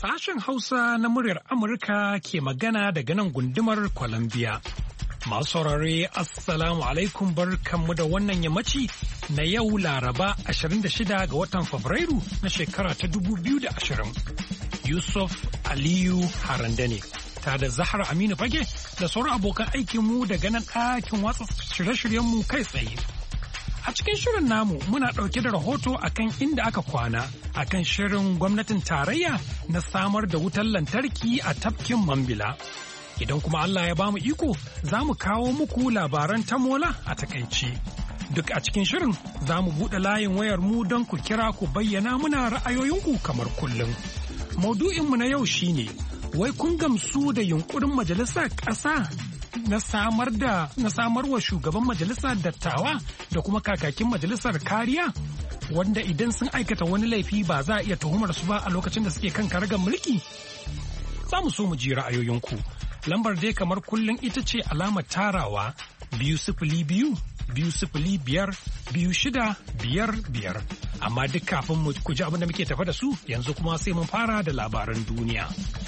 Sashen Hausa na muryar Amurka ke magana daga nan gundumar Columbia. Masu saurare Assalamu alaikum barkanmu da wannan yammaci na yau Laraba 26 ga watan Fabrairu na shekara ta 2020. Yusuf Aliyu Harande ne, ta da Zahra Aminu Fage da sauran abokan aikinmu daga nan ɗakin watsa shirye-shiryenmu kai tsaye. A cikin shirin namu muna ɗauke da rahoto akan inda aka kwana akan shirin gwamnatin tarayya na samar da wutar lantarki a tafkin Mambila. Idan kuma Allah ya bamu iko za mu kawo muku labaran tamola a takaice. Duk a cikin shirin za mu buɗe layin wayar mu don ku kira ku bayyana muna ra'ayoyinku kamar kullum. Maudu'inmu na yau shine, wai kun gamsu da yunkurin majalisar ƙasa na samar wa shugaban majalisar dattawa da kuma kakakin majalisar kariya wanda idan sun aikata wani laifi ba za a iya tuhumar su ba a lokacin da suke kan karagar mulki? Za mu so mu ji ra'ayoyinku. Lambar dai kamar kullum ita ce alamar tarawa 202 205 2655. Amma duk kafin mu ku ji abin da muke tafa da su yanzu kuma sai mun fara da labaran duniya.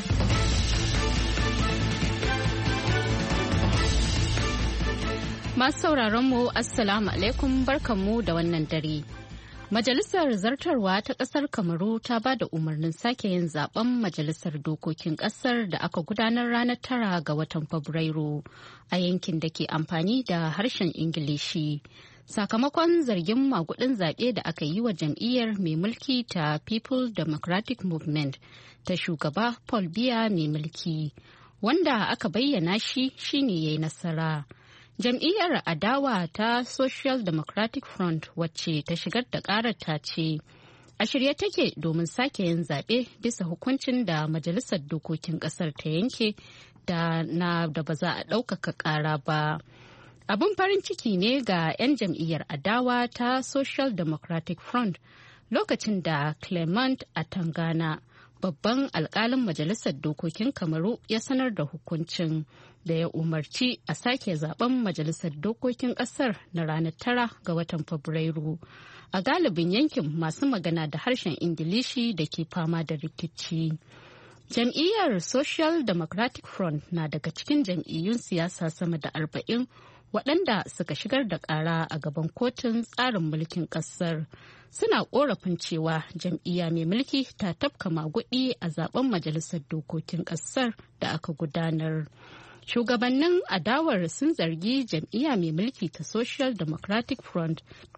Masu sauraron mu Assalamu alaikum barkanmu da wannan dare. Majalisar Zartarwa ta ƙasar Kamaru ta ba da umarnin sake yin zaben Majalisar Dokokin ƙasar da aka gudanar ranar 9 ga watan Fabrairu a yankin da ke amfani da harshen Ingilishi. Sakamakon zargin magudin zaɓe da aka yi wa jam'iyyar mai mulki ta People Democratic Movement ta shugaba Paul Biya mai mulki, wanda aka bayyana shi shine yayi nasara. Jam'iyyar adawa ta Social Democratic Front wacce ta shigar da karar ta ce a shirye take domin sake yin zaɓe bisa hukuncin da Majalisar Dokokin ƙasar ta yanke da ba za a ɗaukaka ƙara ba. Abin farin ciki ne ga 'yan jam'iyyar adawa ta Social Democratic Front lokacin da Clement Atangana, babban alkalin Majalisar Dokokin Kamaru, ya sanar da hukuncin da ya umarci a sake zaben Majalisar Dokokin Ƙasar na ranar 9 ga watan Fabrairu a galibin yankin masu magana da harshen Ingilishi da ke fama da rikici. Jam'iyyar Social Democratic Front na daga cikin jam'iyyun siyasa sama da 40 waɗanda suka shigar da ƙara a gaban kotun tsarin mulkin ƙasar. Suna ƙorafin cewa jam'iyya mai mulki ta tafka maguɗi a zaben Majalisar Dokokin ƙasar da aka gudanar. Shugabannin adawar sun zargi jam'iyya mai mulki ta Social Democratic Front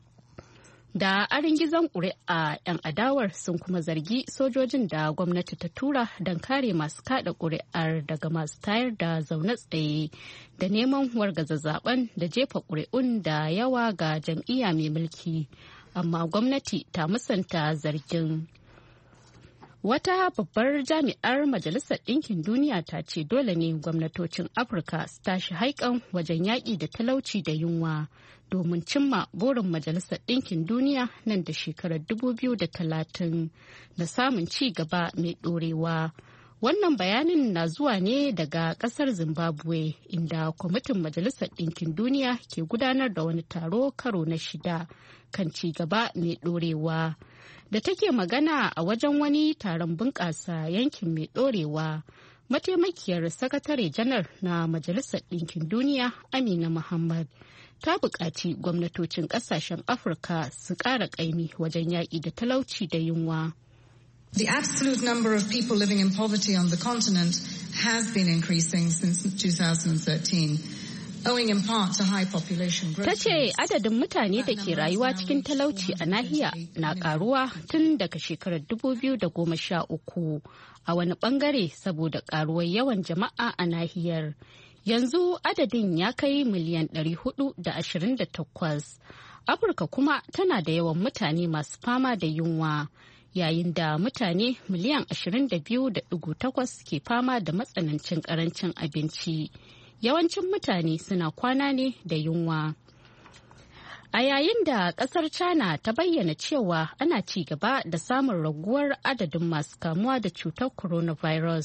da gizon ƙuri'a. 'Yan adawar sun kuma zargi sojojin da gwamnati ta tura don kare masu kada ƙuri'ar daga masu tayar da zaune tsaye da neman wargaza zaben da jefa ƙuri'un da yawa ga jam'iyya mai mulki, amma gwamnati ta musanta zargin. Wata babbar jami'ar Majalisar Ɗinkin Duniya ta ce dole ne gwamnatocin Afirka su tashi haikan wajen yaƙi da talauci da yunwa domin cimma burin Majalisar Ɗinkin Duniya nan da shekarar 2030 da samun ci gaba mai ɗorewa. Wannan bayanin na zuwa ne daga ƙasar Zimbabwe, inda kwamitin Majalisar Ɗinkin Duniya ke gudanar da wani taro karo na 6 kan ci gaba mai ɗorewa. Da take magana a wajen wani taron bunƙasa yankin mai ɗorewa, mataimakiyar sakatare janar na Majalisar Ɗinkin Duniya Amina Muhammad ta buƙaci gwamnatocin ƙasashen Afirka su ƙara ƙaimi wajen yaƙi da talauci da yunwa. The absolute number of people living in poverty on the continent has been increasing since 2013. Ta ce adadin mutane da ke rayuwa cikin talauci a nahiya na karuwa tun daga shekarar 2013 a wani bangare saboda karuwar yawan jama'a a nahiyar. Yanzu adadin ya kai miliyan 428. Afirka kuma tana da yawan mutane masu fama da yunwa, yayin da mutane miliyan 22.8 ke fama da matsanancin karancin abinci. Yawancin mutane suna kwana ne da yunwa. A yayin da kasar China ta bayyana cewa ana ci gaba da samun raguwar adadin masu kamuwa da cutar coronavirus,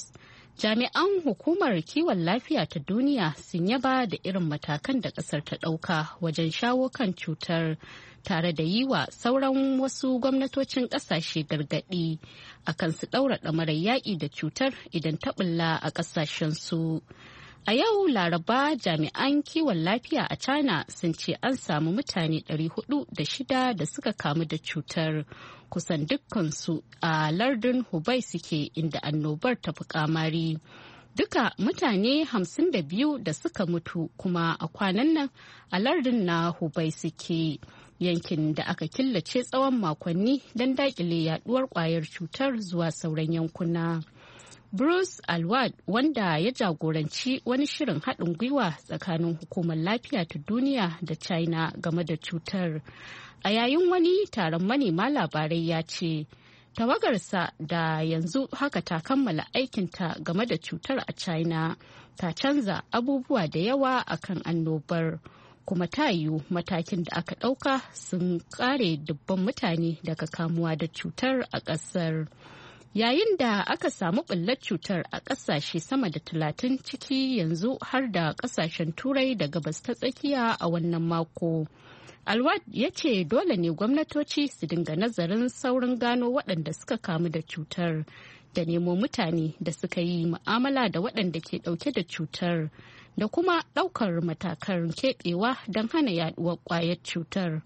Jami'an hukumar kiwon lafiya ta duniya sun yaba da irin matakan da ƙasar ta ɗauka wajen shawo kan cutar tare da yi wa sauran wasu gwamnatocin ƙasashe gargaɗi akan su ɗaura ɗamarar yaƙi da cutar idan ta ɓulla a ƙasashensu. A yau Laraba jami'an kiwon lafiya a China sun ce an samu mutane 406 da suka kamu da cutar, kusan dukkansu a lardin Hubei suke inda annobar ta fi kamari. Duka mutane 52 da suka mutu kuma a kwanan nan a lardin na Hubei suke, yankin da aka killace tsawon makonni don daƙile yaduwar ƙwayar cutar zuwa sauran yankuna. Bruce Alward, wanda ya jagoranci wani shirin haɗin gwiwa tsakanin hukumar lafiya ta duniya da China game da cutar, a yayin wani taron manema labarai ya ce tawagarsa da yanzu haka ta kammala aikinta game da cutar a China ta canza abubuwa da yawa akan annobar, kuma ta yiwu matakin da aka ɗauka sun kare dubban mutane daga kamuwa da cutar a ƙasar. Yayin da aka samu ɓullar cutar a ƙasashe sama da 30 ciki yanzu har da ƙasashen Turai da Gabas ta Tsakiya a wannan mako. Alwad ya ce dole ne gwamnatoci su dinga nazarin saurin gano waɗanda suka kamu da cutar da nemo mutane da suka yi mu'amala da waɗanda ke ɗauke da cutar da kuma ɗaukar matakan keɓewa don hana yaɗuwar ƙwayar cutar.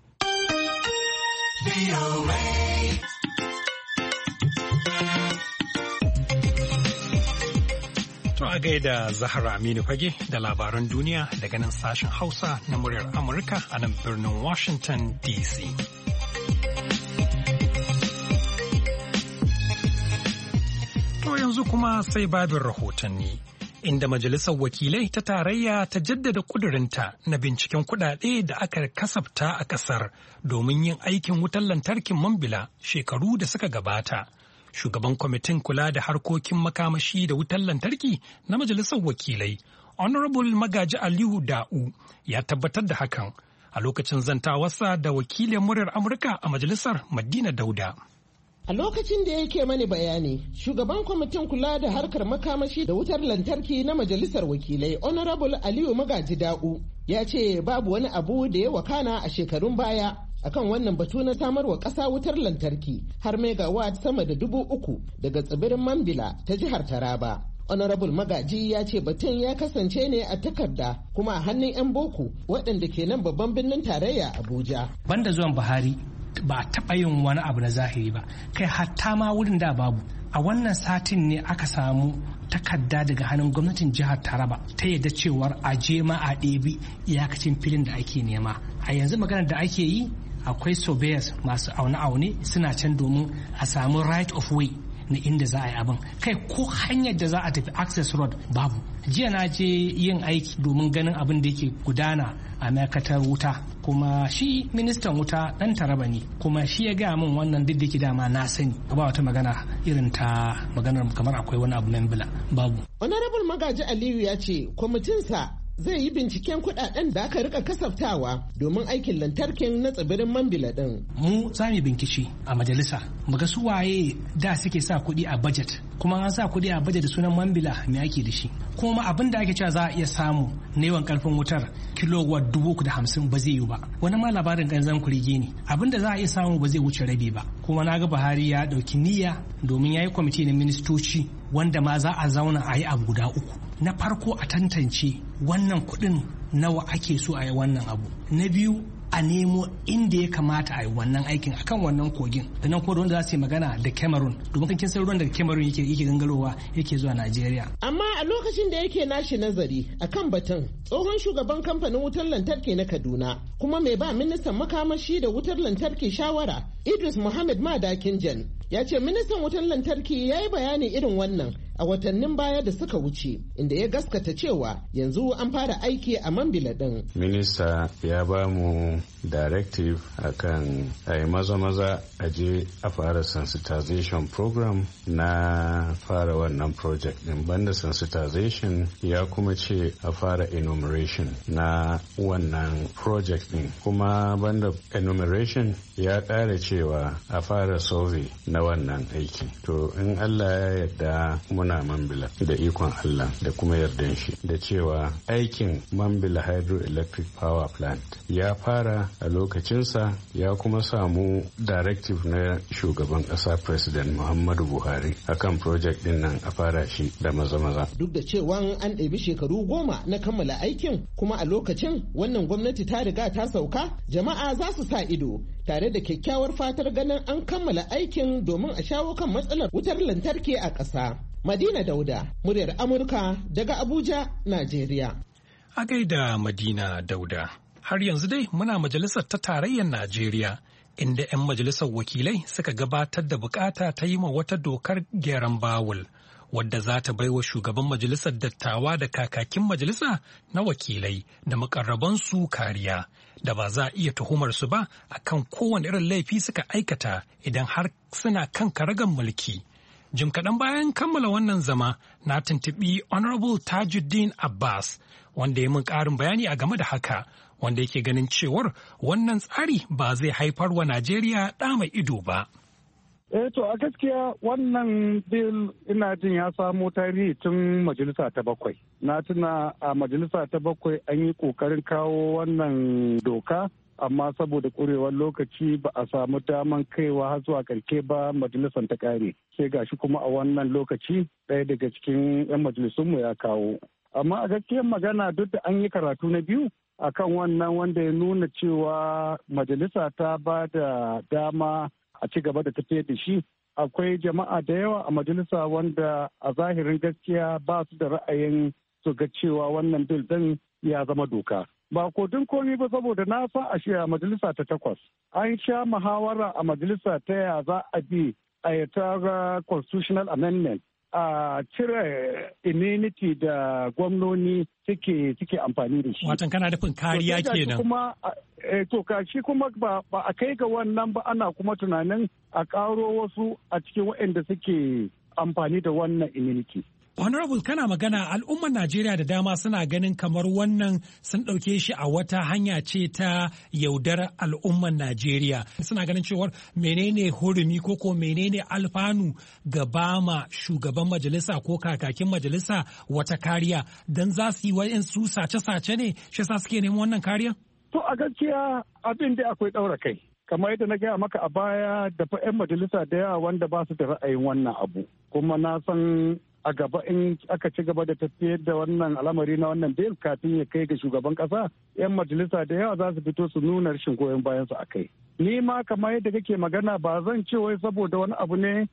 To a gaida Zahra Aminu Fage da labaran duniya daga nan sashen Hausa na muryar Amurka a nan birnin Washington DC. To yanzu kuma sai babin rahotanni, inda Majalisar Wakilai ta Tarayya ta jaddada kudurinta na binciken kuɗaɗe da aka kasafta a ƙasar domin yin aikin wutar lantarkin Mambila shekaru da suka gabata. Shugaban kwamitin kula da harkokin makamashi da wutar lantarki na Majalisar Wakilai, Honorable Magaji Aliyu Da'u, ya tabbatar da hakan a lokacin zantawarsa da wakilin muryar Amurka a Majalisar Madina Dauda. A lokacin da yake mani bayani, shugaban kwamitin kula da harkar makamashi da wutar lantarki na Majalisar Wakilai, Honorable Aliyu Magaji Da'u, ya ce babu wani abu da ya wakana a shekarun baya akan wannan batu na samarwa ƙasa wutar lantarki har megawatt sama da 3,000 daga tsibirin Mambila ta jihar Taraba. Honorable Magaji ya ce batun ya kasance ne a takarda kuma a hannun 'yan boko waɗanda ke nan babban birnin tarayya Abuja. Banda zuwan Buhari ba a taɓa yin wani abu na zahiri ba, kai hatta ma wurin da babu. A wannan satin ne aka samu takarda daga hannun gwamnatin jihar Taraba ta yadda cewar a je ma a ɗebi iyakacin filin da ake nema. A yanzu maganar da ake yi akwai surveyors masu aune-aune suna can domin a samu right of way na inda za a yi abin, kai ko hanyar da za a tafi access road babu. Jiya na je yin aiki domin ganin abin da yake gudana a ma'aikatar wuta, kuma shi ministan wuta dan Taraba ne, kuma shi ya gaya min wannan duk da ke dama na sani ba wata magana irin ta maganar kamar akwai wani abu membila babu. Honorable Magaji Aliyu ya ce kwamitinsa zai yi binciken kudaden da aka rika kasaftawa domin aikin lantarkin na tsibirin Mambila din. Mu za mu bincike a majalisa mu ga su waye da suke sa kuɗi a budget, kuma an sa kuɗi a budget da sunan Mambila me ake da shi, kuma abin da ake cewa za a iya samu na yawan karfin wutar kilowatt 350 ba zai yi ba. Wani ma labarin ganzan kurege ne, abin da za a iya samu ba zai wuce rabi ba. Kuma na ga Buhari ya ɗauki niyya domin ya yi kwamiti na ministoci wanda ma za a zauna a yi abu guda 3. Na farko a tantance wannan kuɗin nawa ake so a yi wannan abu. Na biyu a nemo inda ya kamata a yi wannan aikin akan wannan kogin, da nan kuma wanda za su yi magana da Cameroon domin kin san ruwan da Cameroon yake gangarowa yake zuwa Najeriya. Amma a lokacin da yake nashi nazari akan batun, tsohon shugaban kamfanin wutar lantarki na Kaduna kuma mai ba ministan makamashi da wutar lantarki shawara Idris Muhammad Madakin Jan ya ce ministan wutar lantarki ya yi bayani irin wannan a watannin baya da suka wuce, inda ya gaskata cewa yanzu an fara aiki a Mambila din. Minista ya ba mu directive akan a yi maza a je a fara sensitization program na fara wannan project din. Banda sensitization ya kuma ce a fara enumeration na wannan project din, kuma banda enumeration ya ƙara cewa a fara survey na wannan aiki. To in Allah ya yarda muna zauna Mambila da ikon Allah da kuma yardan shi da cewa aikin Mambila Hydroelectric Power Plant ya fara a lokacinsa ya kuma samu directive na shugaban ƙasa President Muhammadu Buhari akan project din nan a fara shi da maza-maza. Duk da cewa an ɗabi shekaru 10 na kammala aikin kuma a lokacin wannan gwamnati ta riga ta sauka, jama'a za su sa ido tare da kyakkyawar fatar ganin an kammala aikin domin a shawo kan matsalar wutar lantarki a ƙasa. Madina Dauda, muryar Amurka daga Abuja, Najeriya. A gaida Madina Dauda. Har yanzu dai muna majalisar ta tarayyar Najeriya, inda 'yan majalisar wakilai suka gabatar da bukata ta yi ma wata dokar gyaran bawul, wadda za ta baiwa shugaban majalisar dattawa da kakakin majalisa na wakilai da makarrabansu kariya, da ba za a iya tuhumar su ba akan kowane irin laifi suka aikata idan har suna kan karagan mulki. Jim kaɗan bayan kammala wannan zama na tuntuɓi Honorable Tajuddin Abbas, wanda ya min ƙarin bayani a game da haka, wanda yake ganin cewar wannan tsari ba zai haifar wa Najeriya ɗa mai ido ba. To a gaskiya wannan bil ina jin ya samo tarihi tun majalisa ta 7. Na tuna a majalisa ta 7 an yi ƙoƙarin kawo wannan doka, amma saboda ƙurewar lokaci ba a samu daman kaiwa har zuwa karke ba, majalisar ta ƙare. Sai gashi kuma a wannan lokaci ɗaya daga cikin 'yan majalisunmu ya kawo. Amma a gaskiyar magana duk da an yi karatu na biyu akan wannan, wanda ya nuna cewa majalisa ta ba da dama a ci gaba da tafiyar da shi, akwai jama'a da yawa a majalisa wanda a zahirin gaskiya ba su da ra'ayin su ga cewa wannan bil din ya zama doka. Ba kodin komi ba, saboda na san a majalisa ta 8 an sha muhawara a majalisa ta ya za a bi a yata constitutional amendment a cire immunity da gwamnoni suke amfani da shi. Watan kana nufin kariya kenan. To shi kuma ba a kai ga wannan ba, ana kuma tunanin a ƙaro wasu a cikin waɗanda suke amfani da wannan immunity. Honorable, kana magana al'ummar Najeriya da dama suna ganin kamar wannan sun ɗauke shi a wata hanya ce ta yaudar al'ummar Najeriya. Suna ganin cewar menene hurumi ko menene alfanu ga bama shugaban majalisa ko kakakin majalisa wata kariya, don za su yi wa'insu sace-sace ne shi sa suke neman wannan kariya? To a gaskiya abin da akwai ɗaura kai. Kamar yadda na gaya maka a baya, da 'yan majalisa da yawa wanda ba su da ra'ayin wannan abu. Kuma na san a gaba in aka ci gaba da tafiyar da wannan al'amari na wannan bil kafin ya kai ga shugaban kasa, 'yan majalisa da yawa za su fito su nuna rashin goyon bayan su akai. Ni ma kamar yadda kake magana, ba zan ce wai saboda wani abu ne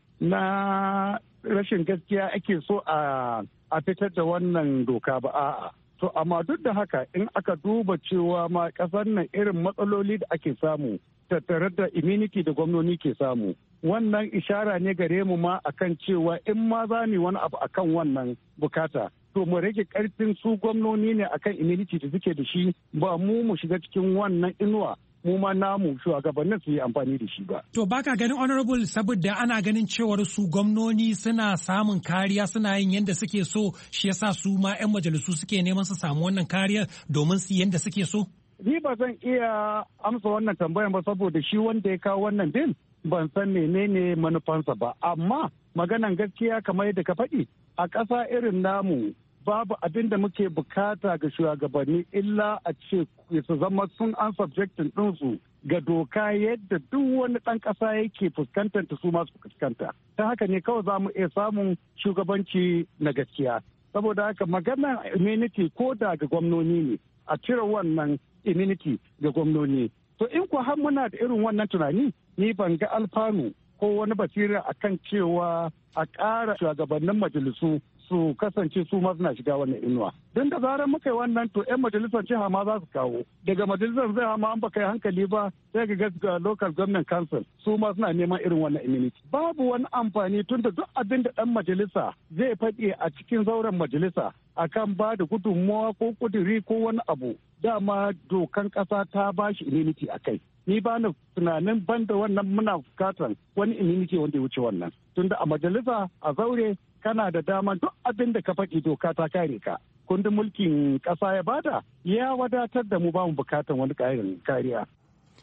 na rashin gaskiya ake so a fitar da wannan doka ba, a'a. To amma duk da haka, in aka duba cewa ma kasar nan irin matsaloli da ake samu tattare da immunity da gwamnoni ke samu, wannan ishara ne gare mu ma akan cewa in ma za mu wani abu akan wannan bukata, to mu rage karfin su gwamnoni ne akan immunity da suke da shi, ba mu shiga cikin wannan inuwa mu ma namu shugabannin su yi amfani da shi ba. To baka ganin honorable, saboda ana ganin cewar su gwamnoni suna samun kariya, suna yin yadda suke so, shi yasa su ma 'yan majalisu suke neman su samu wannan kariya domin su yadda suke so? Ni ba zan iya amsa wannan tambayan ba, saboda shi wanda ya kawo wannan din ban san menene manufansa ba, amma maganan gaskiya kamar yadda ka faɗi, a ƙasa irin namu babu abin da muke bukata ga shugabanni illa a ce su zama sun an subjectin ɗinsu ga doka yadda duk wani ɗan ƙasa yake fuskantar ta su masu fuskanta. Ta haka ne kawai za mu iya samun shugabanci na gaskiya. Saboda haka maganar immunity ko da ga gwamnoni ne, a cire wannan immunity ga gwamnoni. To in ku har muna da irin wannan tunani, ni ban ga alfanu ko wani basira akan cewa a ƙara shugabannin majalisu su kasance su ma suna shiga wannan inuwa. Don da zarar muka yi wannan, to 'yan majalisar jiha ma za su kawo. Daga majalisar jiha ma an baka yi hankali ba, sai ga local government council su ma suna neman irin wannan immunity. Babu wani amfani, tun da duk abin da ɗan majalisa zai faɗi a cikin zauren majalisa akan ba da gudunmawa ko kuduri ko wani abu, dama dokan ƙasa ta ba shi immunity a kai. Ni ba na tunanin banda wannan muna bukatar wani immunity wanda ya wuce wannan. Tunda a majalisa a zaure kana da dama duk abin da ka faɗi doka ta kare ka. Kundin mulkin ƙasa ya bada ya wadatar da mu ba mu bukatar wani ƙarin kariya.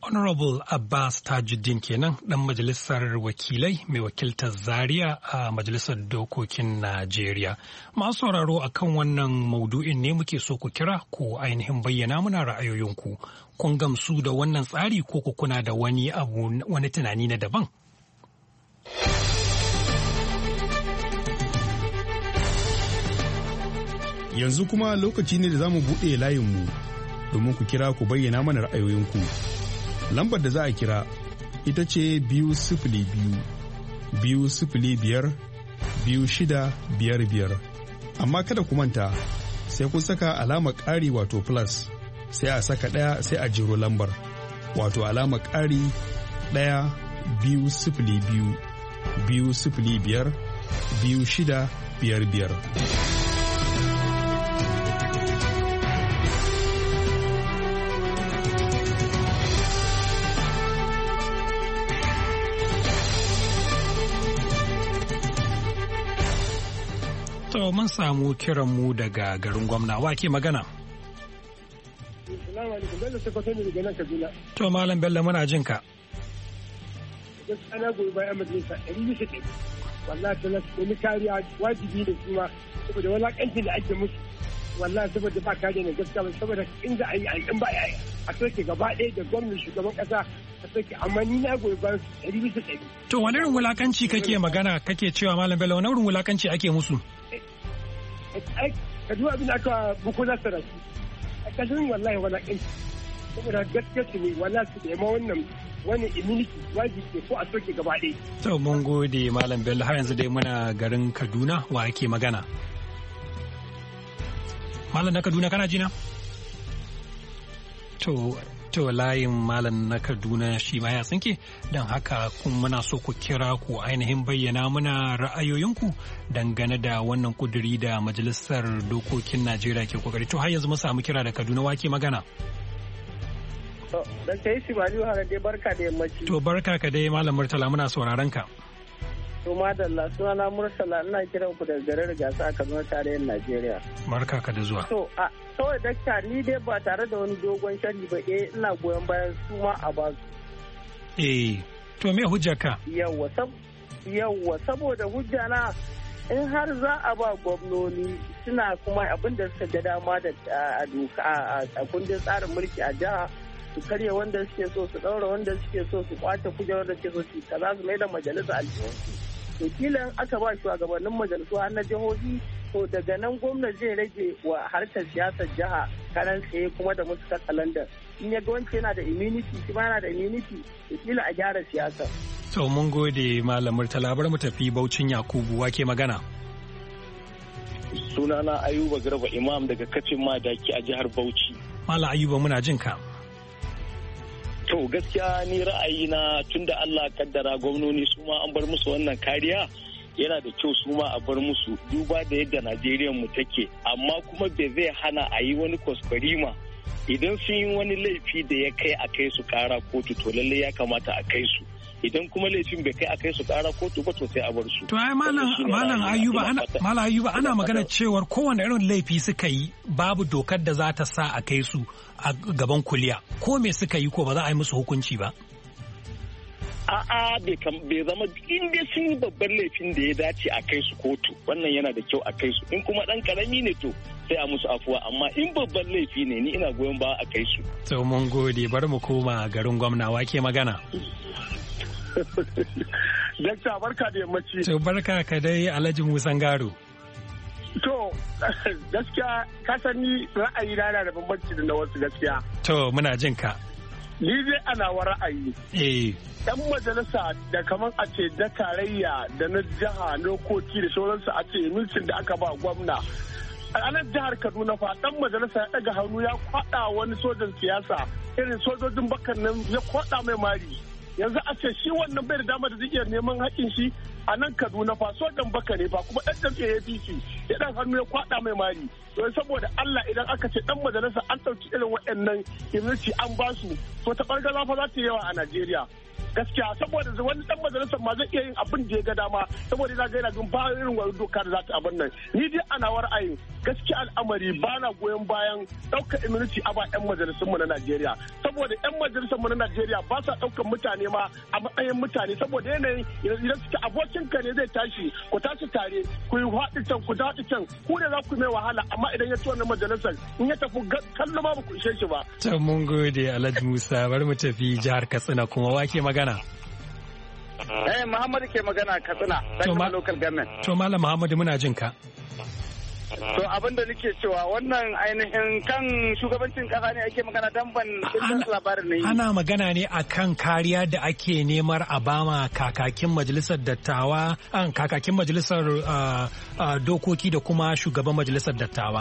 Honorable Abbas Tajuddin kenan ɗan majalisar wakilai mai wakiltar Zaria a majalisar dokokin Najeriya. Masu sauraro a kan wannan maudu'in ne muke so ku kira ku ainihin bayyana muna ra'ayoyinku. Kun gamsu da wannan tsari ko ku kuna da wani tunani na daban? Yanzu kuma lokaci ne da za mu buɗe layinmu domin ku kira ku bayyana mana ra'ayoyinku. Lambar da za a kira ita ce 202-205-2655. Amma kada ku manta sai kun saka alamar ƙari wato plus sai a saka ɗaya sai a jiro lambar wato alamar ƙari 1-202-205-2655. To mun samu kiranmu daga garin gwamna wake magana. To Malam Bello muna jin ka. Ana goyi bayan majalisa 100%. Wallahi ta nasu kariya wajibi da kuma saboda walakancin da ake musu. Wallahi saboda ba kariya ne gaskiya ba saboda inda a yi an ba a soke gaba ɗaya da gwamnati shugaban ƙasa a soke amma ni na goyi bayan 100%. To wani irin wulakanci kake magana kake cewa Malam Bello wani irin wulakanci ake musu? Ka duba abin da aka buku na sarrafi a kashin wallahi walakanci saboda gaskiya su ne wallahi su da wannan wani immunity wajibi ko a soke gaba ɗaya. To mun gode Malam Bello har yanzu dai muna garin Kaduna wa ake magana. Malam na Kaduna kana jina? To layin Malam na Kaduna shi ma ya tsinke don haka kun muna so ku kira ku ainihin bayyana muna ra'ayoyinku dangane da wannan kuduri da Majalisar Dokokin Najeriya ke kokari. To har yanzu mun samu kira da Kaduna wake magana. Dan kai shi Baliyu har dai barka da yammaci. To barka ka dai Malam Murtala muna sauraron ka. To madalla sunana Murtala ina kiran ku daga garin Gasa a Kaduna tarayyar Najeriya. Barka ka da zuwa. To kawai dakta ni dai ba tare da wani dogon sharhi ba ina goyon bayan su ma a basu. To me hujjar ka? Yawwa saboda hujja na in har za a ba gwamnoni suna kuma abin da suka ga dama da a doka a kundin tsarin mulki a jiha su karya wanda suke so su daura wanda suke so su kwace kujerar da suke so su kaza su mai da majalisa aljihunsu. To kilan aka ba shugabannin majalisu har na jihohi to daga nan gwamnati zai rage wa harkar siyasar jiha karan tsaye kuma da musu katsalandar in ya ga wance yana da immunity shi ma yana da immunity to kila a gyara siyasa. To mun gode Malam Murtala bar mu tafi Baucin Yakubu wake magana. Sunana Ayuba Garba Imam daga Kacin Madaki a jihar Bauchi. Malam Ayuba muna jin ka. To gaskiya ni ra'ayina tunda Allah kaddara gwamnoni su ma an bar musu wannan kariya yana da kyau su ma a bar musu duba da yadda Najeriya mu take amma kuma bai zai hana a yi wani kwaskwarima idan sun yi wani laifi da ya kai a kai su kara kotu to lallai ya kamata a kai su idan kuma laifin bai kai a kai su kara kotu ba to sai a bar su. To ai malam Ayuba ana magana cewar kowane irin laifi suka yi babu dokar da za ta sa a kai su a gaban kuliya ko me suka yi ko ba za a yi musu hukunci ba. A'a bai zama in dai sun yi babban laifin da ya dace a kai su kotu wannan yana da kyau a kai su in kuma dan karami ne to sai a musu afuwa amma in babban laifi ne ni ina goyon ba a kai su. To mun gode bari mu koma garin gwamna wake magana. Dakta barka da yammaci. To barka ka dai Alhaji Musan Garo. To gaskiya ka san ni ra'ayi na da bambanci da na wasu gaskiya. To muna jin ka. Ni dai ana wa ra'ayi. Yan majalisa da kamar a ce da tarayya da na jiha lokoki da sauransu a ce mulkin da aka ba gwamna. A nan jihar Kaduna fa dan majalisa ya daga hannu ya kwada wani sojan siyasa irin sojojin bakan nan ya kwada mai mari. Yanzu a ce shi wannan bai da dama da zai iya neman haƙƙin shi a nan Kaduna fa sojan baka ne fa kuma ɗan jam'iyyar APC ya dan hannu ya kwada mai mari. Don saboda Allah idan aka ce dan majalisa an ɗauki irin waɗannan immunity an ba su to ta ɓargaza fa za ta yi yawa a Najeriya. Gaskiya saboda wani dan majalisar ma zai iya yin abin da ya ga dama saboda yana ga yana bin ba irin wani doka da za ta abin nan ni dai ana ra'ayin gaskiya al'amari ba na goyon bayan ɗaukar immunity a ba 'yan majalisun mu na Najeriya saboda 'yan majalisar mu na Najeriya ba sa ɗaukar mutane ma a matsayin mutane saboda yanayin idan suke abokinka ne zai tashi ku tashi tare ku yi haɗi can ku haɗi can ku ne za ku mai wahala amma idan ya ci wannan majalisar in ya tafi kallo ma ba ku ishe shi ba. To mun gode Alhaji Musa bari mu tafi jihar Katsina kuma wake magana. Muhammadu ke magana Katsina daga local government. To Malam Muhammadu muna jin ka. To abin da nake cewa wannan ainihin kan shugabancin kasa ne ake magana dan ban labarin ne. Ana magana ne akan kariya da ake nemar a bama kakakin majalisar dattawa, kakakin majalisar dokoki da kuma shugaban majalisar dattawa.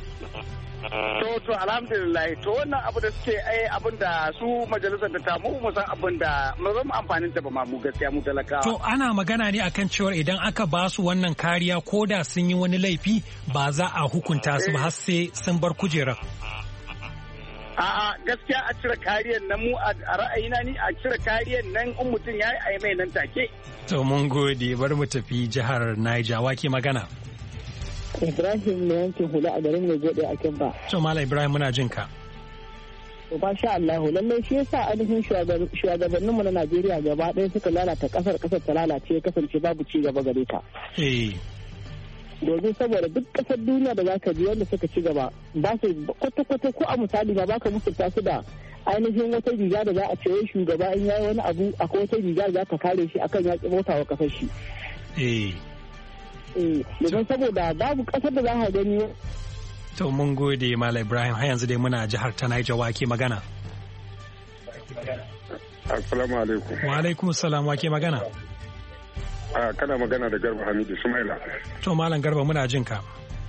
To alhamdulillah to wannan abu da suke abin da su majalisar da mu san abin da mu zama amfanin ta ba ma mu gaskiya mu talakawa. To ana magana ne akan cewa idan aka ba su wannan kariya ko da sun yi wani laifi ba za a hukunta su ba har sai sun bar kujerar. A'a gaskiya a cire kariyar nan mu a ra'ayina ni a cire kariyar nan in mutum ya yi mai nan take. To mun gode bari mu tafi jihar Niger wake magana. Ibrahim ne yankin hula a garin mai gode a Kimba. To Malam Ibrahim muna jin ka. Ba sha Allah lallai shi yasa ainihin shugabannin mu na Najeriya gaba ɗaya suka lalata kasar ta lalace kasance babu ci gaba gare ta. Domin saboda duk kasar duniya da zaka ji wanda suka ci gaba ba su kwata-kwata ko a misali ba baka mutunta su da ainihin wata riga da za a ce shugaba in yayi wani abu akwai wata riga da za ta kare shi akan yaƙi mota wa kasar shi. Don saboda babu kasar da za a gani. To mun gode Malam Ibrahim har yanzu dai muna jihar ta Niger wake magana. Assalamu alaikum. Wa alaikum salam wake magana. Kana magana da Garba Hamidu Sumaila. To Malam Garba muna jin ka.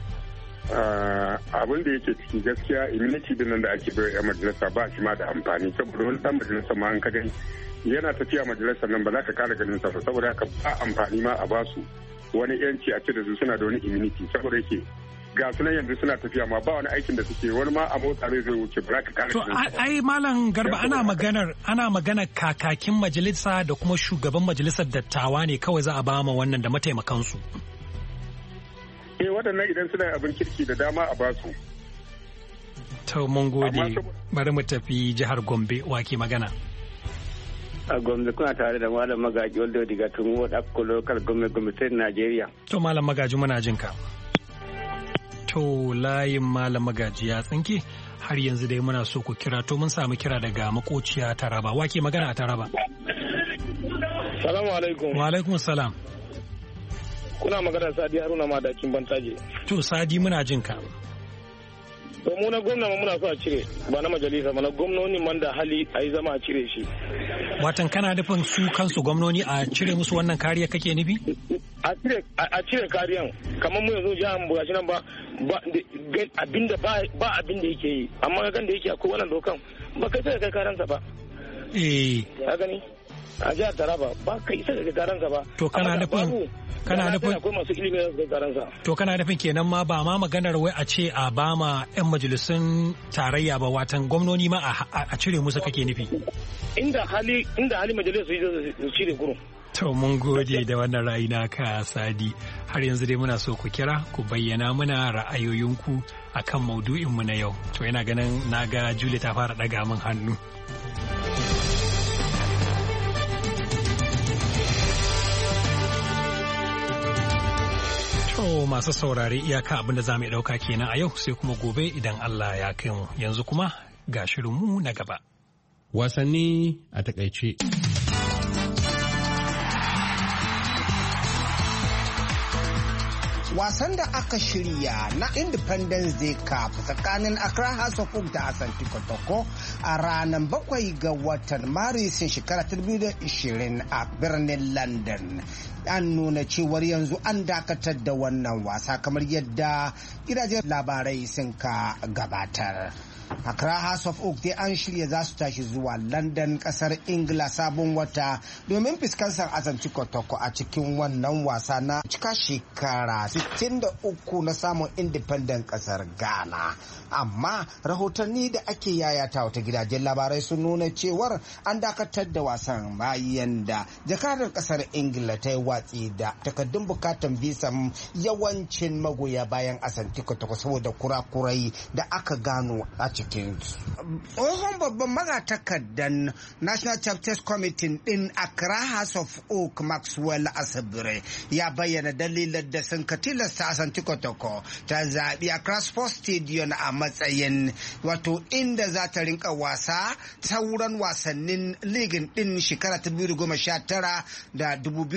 Abin da yake ciki gaskiya immunity din nan da ake bayar a majalisa ba shi ma da amfani saboda wani dan majalisa ma an ka gani yana tafiya majalisar nan ba za ka kara ganin sa ba saboda haka ba amfani ma a basu wani yanci a ce da su suna da wani immunity saboda yake ga sunan yanzu suna tafiya ma ba wani aikin da suke wani ma a motsa zai wuce ba za ka kara to ai Malam Garba ana maganar kakakin majalisa da kuma shugaban majalisar dattawa ne kawai za a ba ma wannan da mataimakansu. Waɗannan idan suna abin kirki da dama a basu. To mun gode bari mu tafi jihar Gombe wake magana. A Gombe kuna tare da Malam Magaji wanda daga Tumu wadda local Gombe State Nigeria. To Malam Magaji muna jin ka. To layin Malam Magaji ya tsinke har yanzu dai muna so ku kira to mun samu kira daga makociya Taraba wake magana a Taraba. Salamu alaikum. Wa alaikum salam. Kuna magana Sadi Haruna Madakin Bantaje. To Sadi muna jin ka. To mu na gwamna muna so a cire ba na majalisa ba na gwamnoni man da hali a yi zama a cire shi. Watan kana nufin su kansu gwamnoni a cire musu wannan kariya kake nufi? A cire kariyan kamar mu yanzu jihar mu gashi nan ba abinda ba abin da yake yi amma kan da yake akwai wannan dokan ba kai sai kai karansa ba. Ka gani? A jihar Taraba ba kai sai kai karansa ba. To kana nufin To kana nufin kenan ma ba ma maganar wai a ce a ba ma 'yan majalisun tarayya ba watan gwamnoni ma a cire musu kake nufi. Inda hali majalisu su cire gurin. To mun gode da wannan ra'ayi naka Sadi har yanzu dai muna so ku kira ku bayyana muna ra'ayoyinku akan maudu'in mu na yau. To ina ganin naga Julie ta fara daga min hannu. To masu saurare iyaka abin da za mu ɗauka kenan a yau sai kuma gobe idan Allah ya kai mu yanzu kuma ga shirinmu na gaba. Wasanni a takaice. Wasan da aka shirya na Independence Day Cup tsakanin Accra House of Oak da Asante Kotoko a ranar 7 ga watan Maris shekara 2020 a birnin London. An nuna cewar yanzu an dakatar da wannan wasa kamar yadda gidajen labarai sun ka gabatar. Accra House of Oak dai an shirya za su tashi zuwa London kasar Ingila sabon wata domin fuskantar Asante Kotoko a cikin wannan wasa na cika shekara 63 na samun independent kasar Ghana. Amma rahotanni da ake yayata wata gidajen labarai sun nuna cewar an dakatar da wasan bayan da jakadar kasar Ingila ta yi watsi da takaddun bukatan bisan yawancin magoya bayan Asante Kotoko saboda kurakurai da aka gano a cikin aikin. Tsohon babban magatakardan National Chapters Committee din Accra House of Oak Maxwell Asabire ya bayyana dalilan da sun ka tilasta Asante Kotoko ta zaɓi Accra Sports Stadium a matsayin wato inda za ta rinka wasa sauran wasannin ligin din shekara 2019 da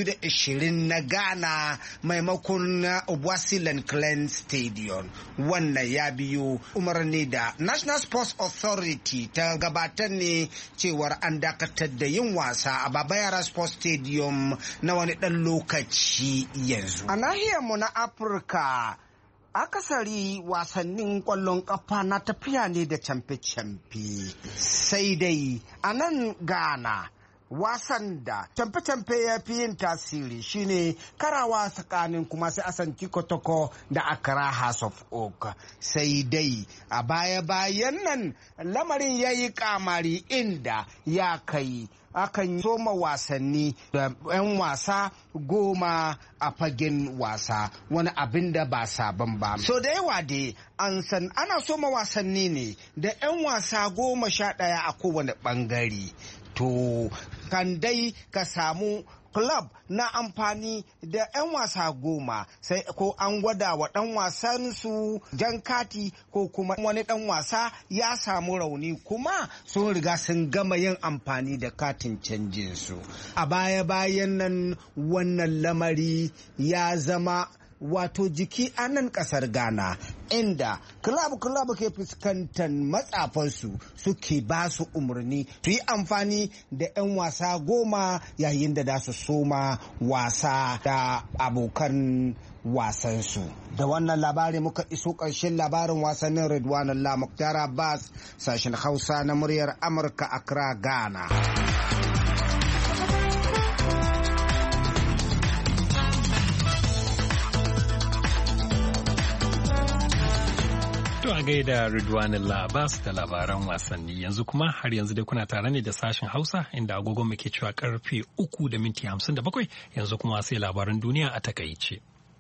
2020 na Ghana maimakon Obuasi Clan Stadium. Wannan ya biyo umarni da National Sports Authority ta gabatar ne cewar an dakatar da yin wasa a Baba Yara Sports Stadium na wani ɗan lokaci yanzu. A nahiyarmu na Afirka, akasari wasannin kwallon kafa na tafiya ne da camfe-camfe. Sai dai a nan Ghana, wasan da camfe-camfe ya fi yin tasiri shine karawa tsakanin kuma sai Asante Kotoko da Accra House of Oak. Sai dai a baya-bayan nan lamarin ya yi kamari inda ya kai akan soma wasanni da 'yan wasa 10 a fagen wasa, wani abin da ba sabon ba. So da yawa dai an san ana soma wasanni ne da 'yan wasa 11 a kowane bangare. To kan dai ka samu club na amfani da 'yan wasa 10 sai ko an gwada wa ɗan wasan su jan kati ko kuma wani ɗan wasa ya samu rauni kuma sun riga sun gama yin amfani da katin canjin su. A baya-bayan nan wannan lamari ya zama wato jiki a nan kasar Ghana inda club ke fuskantar matsafansu suke ba su umarni su yi amfani da 'yan wasa 10 yayin da za su soma wasa da abokan wasansu. Da wannan labari muka iso ƙarshen labarin wasannin Ridwanullah Muktar Abbas, sashen Hausa na muryar Amurka, Accra, Ghana. To a gaida Ridwanullah Abbas da labaran wasanni. Yanzu kuma har yanzu dai kuna tare ne da sashen Hausa inda agogon muke cewa karfe 3:57, yanzu kuma sai labaran duniya a takaice.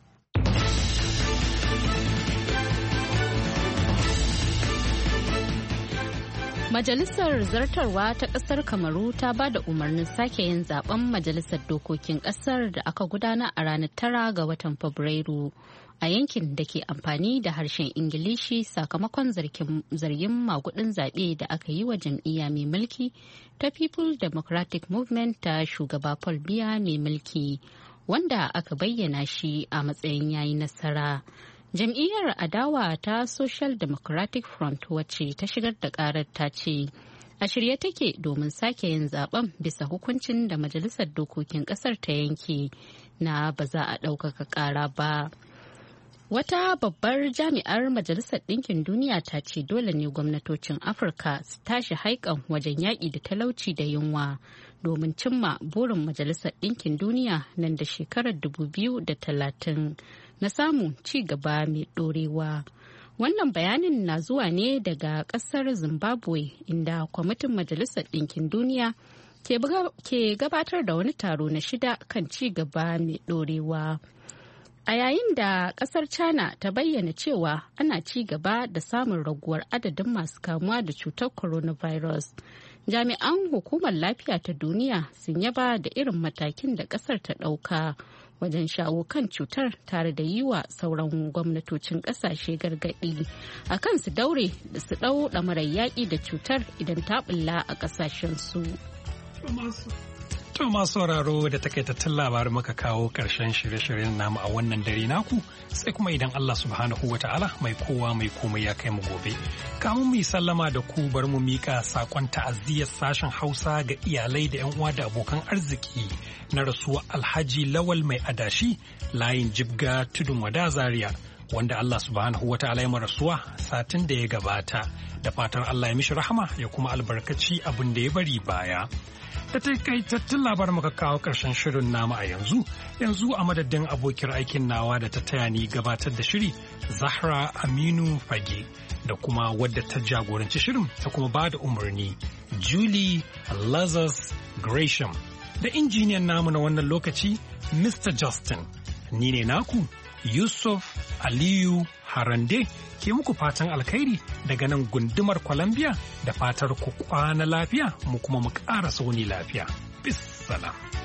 Majalisar Zartarwa ta ƙasar Kamaru ta ba da umarnin sake yin zaben Majalisar Dokokin ƙasar da aka gudana a ranar 9 ga watan Fabrairu a yankin da ke amfani da harshen Ingilishi sakamakon zargin magudin zaɓe da aka yi wa jam'iyya mai mulki ta People Democratic Movement ta shugaba Paul Biya mai mulki, wanda aka bayyana shi a matsayin yayi nasara. Jam'iyyar adawa ta Social Democratic Front wacce ta shigar da karar ta ce a shirye take domin sake yin zaben bisa hukuncin da Majalisar Dokokin Kasar ta yanke na ba za a ɗaukaka ƙara ba. Wata babbar jami'ar Majalisar Ɗinkin Duniya ta ce dole ne gwamnatocin Afirka su tashi haikan wajen yaƙi da talauci da yunwa domin cimma burin Majalisar Ɗinkin Duniya nan da shekarar 2030 na samun ci gaba mai ɗorewa. Wannan bayanin na zuwa ne daga ƙasar Zimbabwe inda kwamitin Majalisar Ɗinkin Duniya ke gabatar da wani taro na 6 kan ci gaba mai ɗorewa. A yayin da kasar China ta bayyana cewa ana ci gaba da samun raguwar adadin masu kamuwa da cutar coronavirus, jami'an hukumar lafiya ta duniya sun yaba da irin matakin da kasar ta ɗauka wajen shawo kan cutar tare da yi wa sauran gwamnatocin kasashe gargaɗi a kan su daure da su ɗau ɗamarar yaƙi da cutar idan ta ɓulla a ƙasashensu. To masu sauraro da takaitattun labarin muka kawo ƙarshen shirye-shiryen namu a wannan dare naku, sai kuma idan Allah subhanahu wa ta'ala mai kowa mai komai ya kai mu gobe. Kamun mu yi sallama da ku bar mu mika sakon ta'aziyyar sashen Hausa ga iyalai da 'yan uwa da abokan arziki na rasuwa Alhaji Lawal mai adashi layin Jibga Tudun Wada Zaria, wanda Allah subhanahu wa ta'ala ya rasuwa satin da ya gabata. Da fatan Allah ya mishi rahama ya kuma albarkaci abin da ya bari baya. Da takaitattun labarin muka kawo ƙarshen shirin namu a yanzu a madadin abokiyar aikin nawa da ta taya ni gabatar da shiri Zahra Aminu Fage da kuma wadda ta jagoranci shirin ta kuma ba da umarni Julie Lazarus Gresham da injiniyan namu na wannan lokaci Mr. Justin. Ni ne naku Yusuf Aliyu Harande ke muku fatan alkhairi daga nan gundumar Columbia da fatar ku kwana lafiya mu kuma mu ƙara sauni lafiya. Bis salam.